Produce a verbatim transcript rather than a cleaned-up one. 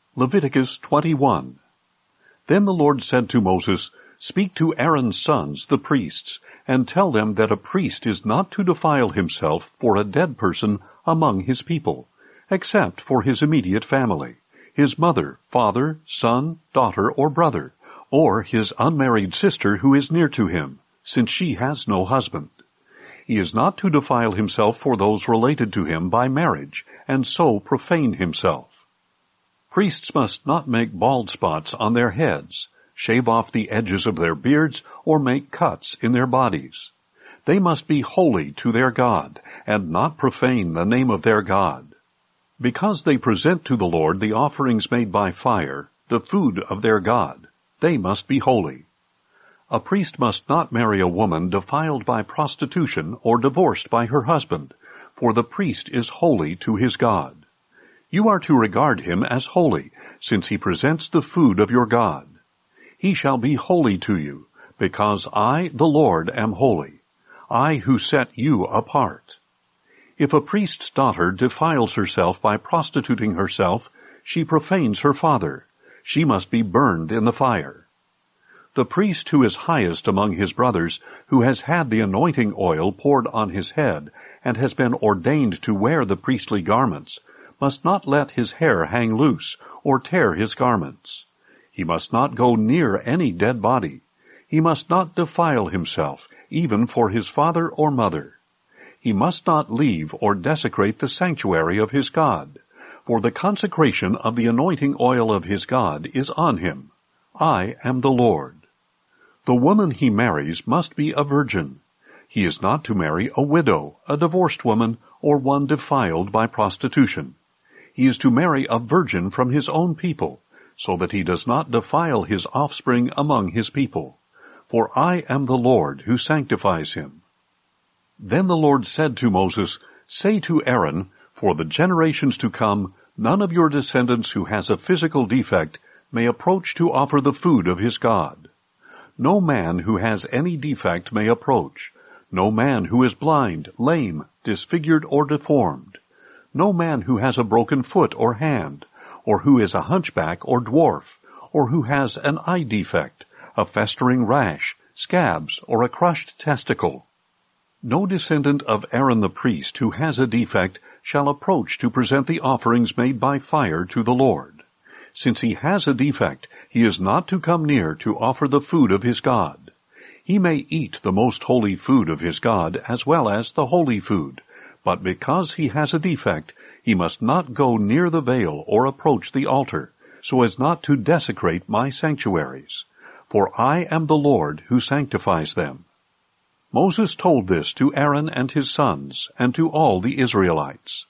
Leviticus twenty-one. Then the Lord said to Moses, Speak to Aaron's sons, the priests, and tell them that a priest is not to defile himself for a dead person among his people, except for his immediate family, his mother, father, son, daughter, or brother, or his unmarried sister who is near to him, since she has no husband. He is not to defile himself for those related to him by marriage, and so profane himself. Priests must not make bald spots on their heads, shave off the edges of their beards, or make cuts in their bodies. They must be holy to their God, and not profane the name of their God. Because they present to the Lord the offerings made by fire, the food of their God, they must be holy. A priest must not marry a woman defiled by prostitution or divorced by her husband, for the priest is holy to his God. You are to regard him as holy, since he presents the food of your God. He shall be holy to you, because I, the Lord, am holy, I who set you apart. If a priest's daughter defiles herself by prostituting herself, she profanes her father. She must be burned in the fire. The priest who is highest among his brothers, who has had the anointing oil poured on his head, and has been ordained to wear the priestly garments, must not let his hair hang loose, or tear his garments. He must not go near any dead body. He must not defile himself, even for his father or mother. He must not leave or desecrate the sanctuary of his God, for the consecration of the anointing oil of his God is on him. I am the Lord. The woman he marries must be a virgin. He is not to marry a widow, a divorced woman, or one defiled by prostitution. He is to marry a virgin from his own people, so that he does not defile his offspring among his people. For I am the Lord who sanctifies him. Then the Lord said to Moses, Say to Aaron, For the generations to come, none of your descendants who has a physical defect may approach to offer the food of his God. No man who has any defect may approach, no man who is blind, lame, disfigured, or deformed, no man who has a broken foot or hand, or who is a hunchback or dwarf, or who has an eye defect, a festering rash, scabs, or a crushed testicle. No descendant of Aaron the priest who has a defect shall approach to present the offerings made by fire to the Lord. Since he has a defect, he is not to come near to offer the food of his God. He may eat the most holy food of his God as well as the holy food, but because he has a defect, he must not go near the veil or approach the altar, so as not to desecrate my sanctuaries. For I am the Lord who sanctifies them. Moses told this to Aaron and his sons, and to all the Israelites.